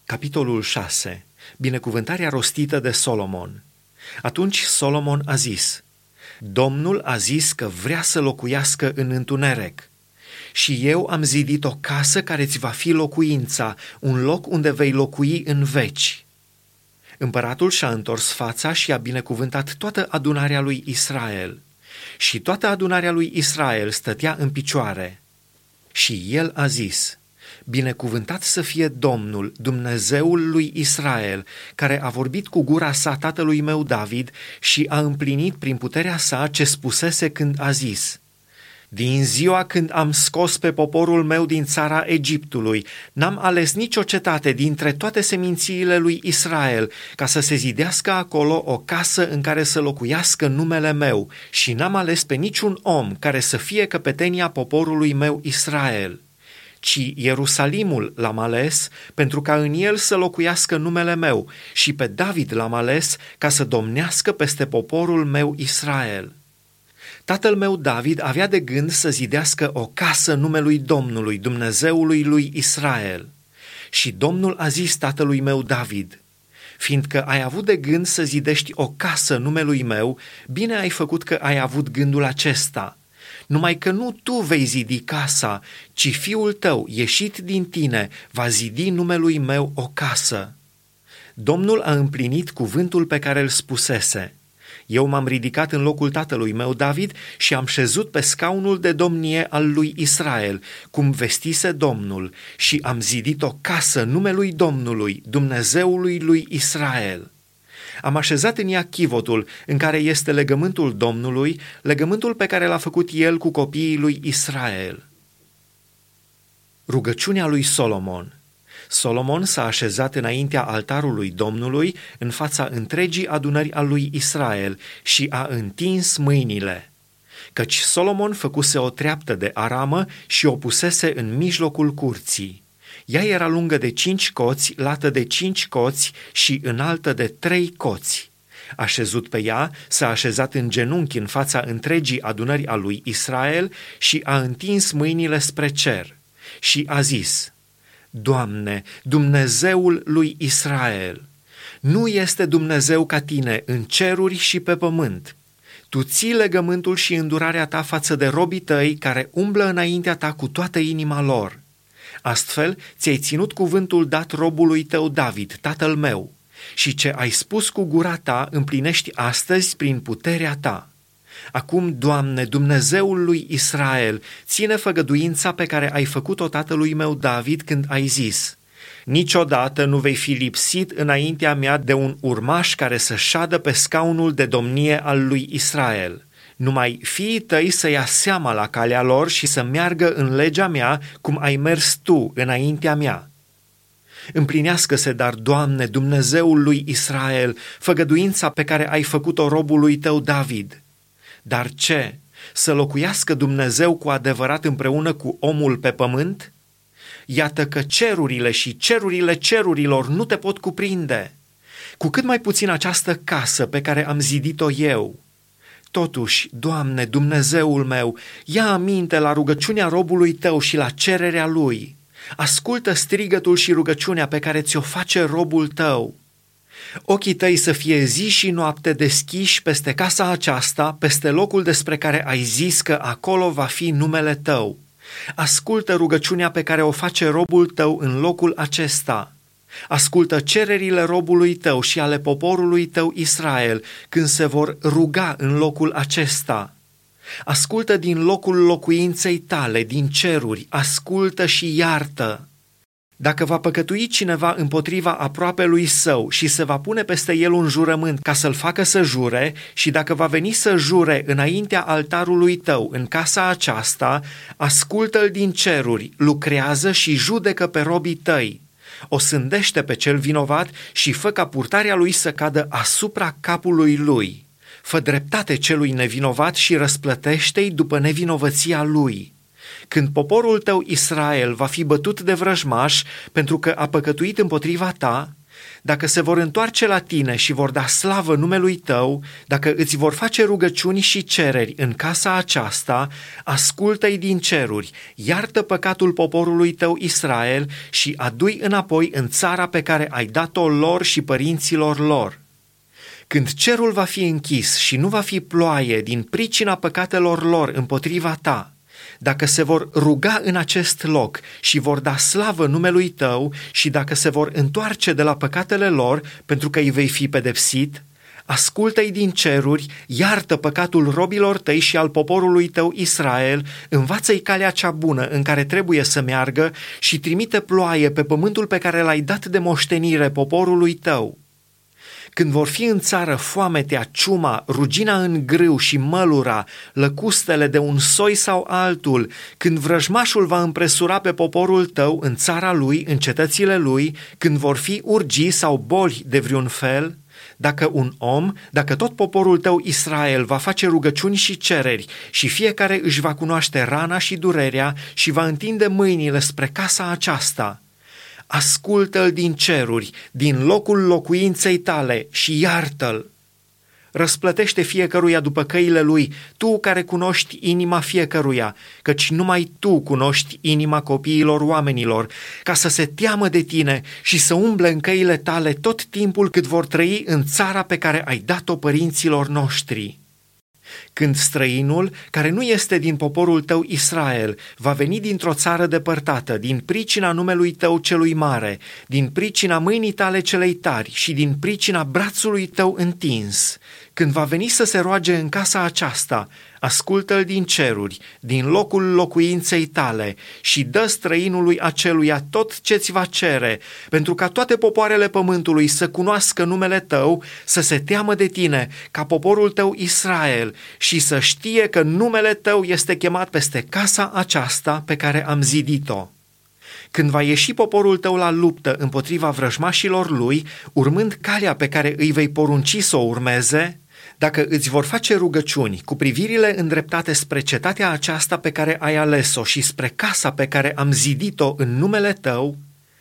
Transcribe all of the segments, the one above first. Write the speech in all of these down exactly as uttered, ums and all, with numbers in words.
Capitolul șase. Binecuvântarea rostită de Solomon. Atunci Solomon a zis: Domnul a zis că vrea să locuiască în întuneric. Și eu am zidit o casă care ți va fi locuința, un loc unde vei locui în veci. Împăratul și-a întors fața și a binecuvântat toată adunarea lui Israel. Și toată adunarea lui Israel stătea în picioare. Și el a zis: Binecuvântat să fie Domnul, Dumnezeul lui Israel, care a vorbit cu gura sa tatălui meu David și a împlinit prin puterea sa ce spusese când a zis: Din ziua când am scos pe poporul meu din țara Egiptului, n-am ales nicio cetate dintre toate semințiile lui Israel ca să se zidească acolo o casă în care să locuiască numele meu, și n-am ales pe niciun om care să fie căpetenia poporului meu Israel, ci Ierusalimul l-am ales pentru ca în el să locuiască numele meu, și pe David l-am ales ca să domnească peste poporul meu Israel. Tatăl meu David avea de gând să zidească o casă numelui Domnului, Dumnezeului lui Israel. Și Domnul a zis tatălui meu David: Fiindcă ai avut de gând să zidești o casă numelui meu, bine ai făcut că ai avut gândul acesta. Numai că nu tu vei zidi casa, ci fiul tău, ieșit din tine, va zidi numelui meu o casă. Domnul a împlinit cuvântul pe care îl spusese. Eu m-am ridicat în locul tatălui meu David și am șezut pe scaunul de domnie al lui Israel, cum vestise Domnul, și am zidit o casă numelui Domnului, Dumnezeului lui Israel. Am așezat în ea chivotul în care este legământul Domnului, legământul pe care l-a făcut el cu copiii lui Israel. Rugăciunea lui Solomon. Solomon s-a așezat înaintea altarului Domnului, în fața întregii adunări a lui Israel, și a întins mâinile. Căci Solomon făcuse o treaptă de aramă și o pusese în mijlocul curții. Ea era lungă de cinci coți, lată de cinci coți și înaltă de trei coți. Așezut pe ea, s-a așezat în genunchi în fața întregii adunări a lui Israel și a întins mâinile spre cer și a zis: Doamne, Dumnezeul lui Israel, nu este Dumnezeu ca tine în ceruri și pe pământ. Tu ții legământul și îndurarea ta față de robii tăi care umblă înaintea ta cu toată inima lor. Astfel ți-ai ținut cuvântul dat robului tău David, tatăl meu, și ce ai spus cu gura ta împlinești astăzi prin puterea ta. Acum, Doamne, Dumnezeul lui Israel, ține făgăduința pe care ai făcut-o tatălui meu David când ai zis: Niciodată nu vei fi lipsit înaintea mea de un urmaș care să șadă pe scaunul de domnie al lui Israel. Numai fiii tăi să ia seama la calea lor și să meargă în legea mea, cum ai mers tu înaintea mea. Împlinească-se, dar, Doamne, Dumnezeul lui Israel, făgăduința pe care ai făcut-o robului tău David. Dar ce? Să locuiască Dumnezeu cu adevărat împreună cu omul pe pământ? Iată că cerurile și cerurile cerurilor nu te pot cuprinde. Cu cât mai puțin această casă pe care am zidit-o eu. Totuși, Doamne, Dumnezeul meu, ia aminte la rugăciunea robului tău și la cererea lui. Ascultă strigătul și rugăciunea pe care ți-o face robul tău. Ochii tăi să fie zi și noapte deschiși peste casa aceasta, peste locul despre care ai zis că acolo va fi numele tău. Ascultă rugăciunea pe care o face robul tău în locul acesta. Ascultă cererile robului tău și ale poporului tău Israel când se vor ruga în locul acesta. Ascultă din locul locuinței tale, din ceruri, ascultă și iartă. Dacă va păcătui cineva împotriva aproapelui său și se va pune peste el un jurământ ca să-l facă să jure, și dacă va veni să jure înaintea altarului tău în casa aceasta, ascultă-l din ceruri, lucrează și judecă pe robii tăi. O sândește pe cel vinovat și fă ca purtarea lui să cadă asupra capului lui. Fă dreptate celui nevinovat și răsplătește-i după nevinovăția lui. Când poporul tău Israel va fi bătut de vrăjmaș pentru că a păcătuit împotriva ta, Dacă se vor întoarce la tine și vor da slavă numelui tău, dacă îți vor face rugăciuni și cereri în casa aceasta, ascultă-i din ceruri, iartă păcatul poporului tău Israel și adu-i înapoi în țara pe care ai dat-o lor și părinților lor. Când cerul va fi închis și nu va fi ploaie din pricina păcatelor lor împotriva ta, dacă se vor ruga în acest loc și vor da slavă numelui tău și dacă se vor întoarce de la păcatele lor pentru că îi vei fi pedepsit, ascultă-i din ceruri, iartă păcatul robilor tăi și al poporului tău Israel, învață-i calea cea bună în care trebuie să meargă și trimite ploaie pe pământul pe care l-ai dat de moștenire poporului tău. Când vor fi în țară foametea, ciuma, rugina în grâu și mălura, lăcustele de un soi sau altul, când vrăjmașul va împresura pe poporul tău în țara lui, în cetățile lui, când vor fi urgii sau boli de vreun fel, dacă un om, dacă tot poporul tău Israel va face rugăciuni și cereri și fiecare își va cunoaște rana și durerea și va întinde mâinile spre casa aceasta, ascultă-l din ceruri, din locul locuinței tale și iartă-l. Răsplătește fiecăruia după căile lui, tu care cunoști inima fiecăruia, căci numai tu cunoști inima copiilor oamenilor, ca să se teamă de tine și să umble în căile tale tot timpul cât vor trăi în țara pe care ai dat-o părinților noștri. Când străinul, care nu este din poporul tău Israel, va veni dintr-o țară depărtată, din pricina numelui tău celui mare, din pricina mâinii tale celei tari și din pricina brațului tău întins, când va veni să se roage în casa aceasta, ascultă-l din ceruri, din locul locuinței tale și dă străinului aceluia tot ce-ți va cere, pentru ca toate popoarele pământului să cunoască numele tău, să se teamă de tine, ca poporul tău Israel, și să știe că numele tău este chemat peste casa aceasta pe care am zidit-o. Când va ieși poporul tău la luptă împotriva vrăjmașilor lui, urmând calea pe care îi vei porunci să o urmeze, dacă îți vor face rugăciuni cu privirile îndreptate spre cetatea aceasta pe care ai ales-o și spre casa pe care am zidit-o în numele tău,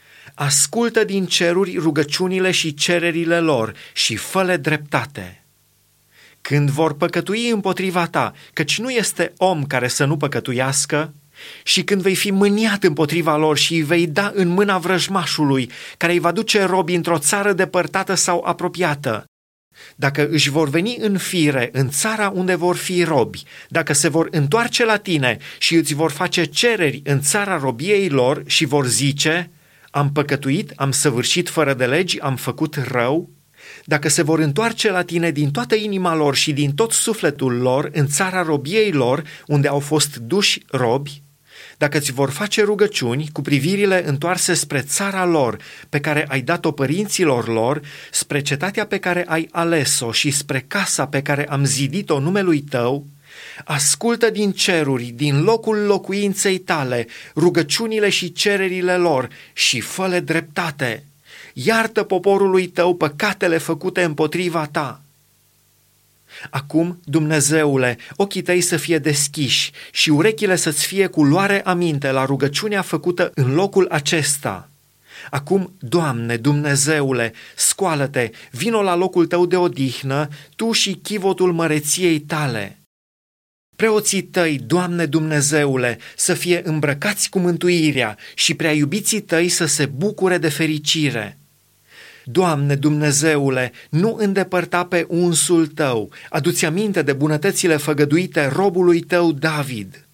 ascultă din ceruri rugăciunile și cererile lor și fă-le dreptate. Când vor păcătui împotriva ta, căci nu este om care să nu păcătuiască, și când vei fi mâniat împotriva lor și îi vei da în mâna vrăjmașului, care îi va duce robi într-o țară depărtată sau apropiată, dacă își vor veni în fire în țara unde vor fi robi, dacă se vor întoarce la tine și îți vor face cereri în țara robiei lor și vor zice, am păcătuit, am săvârșit fără de legi, am făcut rău, dacă se vor întoarce la tine din toată inima lor și din tot sufletul lor în țara robiei lor, unde au fost duși robi, dacă ți vor face rugăciuni cu privirile întoarse spre țara lor pe care ai dat-o părinților lor, spre cetatea pe care ai ales-o și spre casa pe care am zidit-o numelui tău, ascultă din ceruri, din locul locuinței tale, rugăciunile și cererile lor și fă-le dreptate. Iartă poporului tău păcatele făcute împotriva ta. Acum, Dumnezeule, ochii tăi să fie deschiși și urechile să-ți fie cu luare aminte la rugăciunea făcută în locul acesta. Acum, Doamne, Dumnezeule, scoală-te, vino la locul tău de odihnă, tu și chivotul măreției tale. Preoții tăi, Doamne Dumnezeule, să fie îmbrăcați cu mântuirea și prea iubiții tăi să se bucure de fericire. Doamne Dumnezeule, nu îndepărta pe unsul tău, adu-ți aminte de bunătățile făgăduite robului tău David.